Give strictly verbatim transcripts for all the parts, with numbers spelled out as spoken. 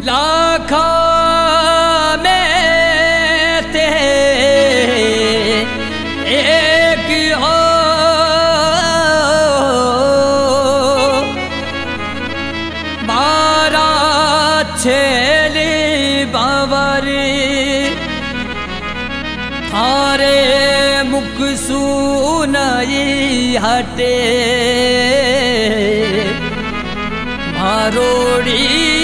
लाखा में ते एक हो बारा छेली बावरी थारे मुख सुनाई हटे मारोड़ी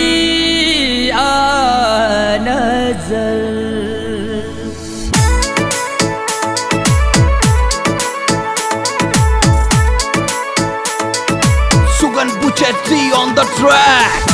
Sugan Buchetti on the track.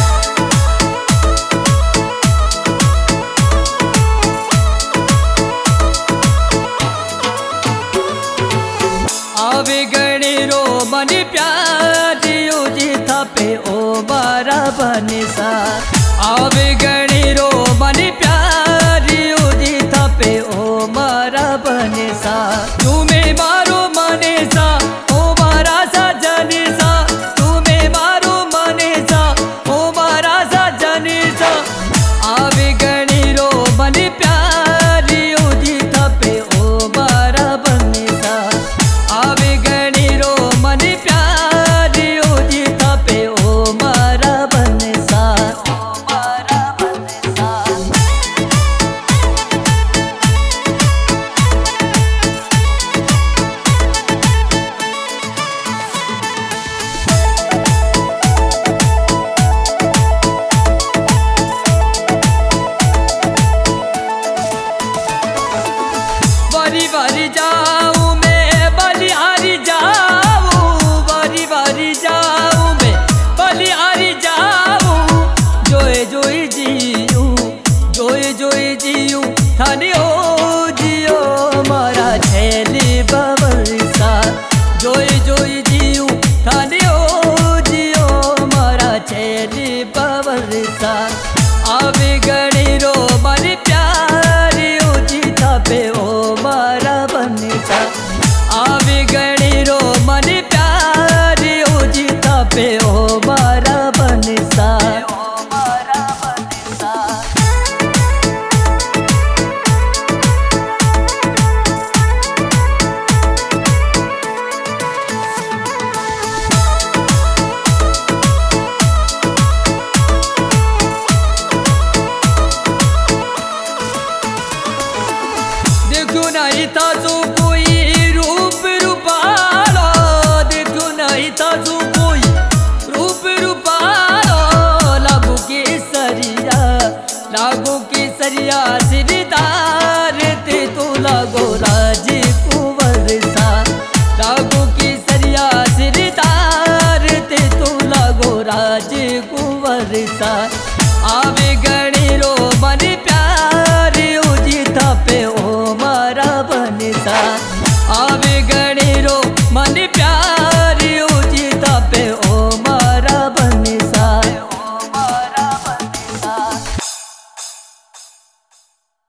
आवे गणी रो मनी प्यारी उजी थपे ओ बारा बनिसा आवे गणी रो मनी प्यारी उजी थपे ओ मारा बनिसा तुम्हें मारो मनीसा ओ मारा सा जनिसा तुम्हें मारो मनीसा ओ मारा सा जनिसा आवे गणी रो मनी प्यारी उजी थपे ओ मारा बनिसा आवे गणी रो मनी प्यारी उजी थपे ओ मारा बनिसा ओ मारा बनिसा बारी बारी जाऊं मैं बलिहारी जाऊं बारी बारी जाऊं मैं बलिहारी जाऊं जोए जोए जीऊं जोए जोए जीऊं थाने ओ जियो मारा छेली बबरसा जोए जोए जीऊं थाने ओ जियो मारा छेली बबरसा आवे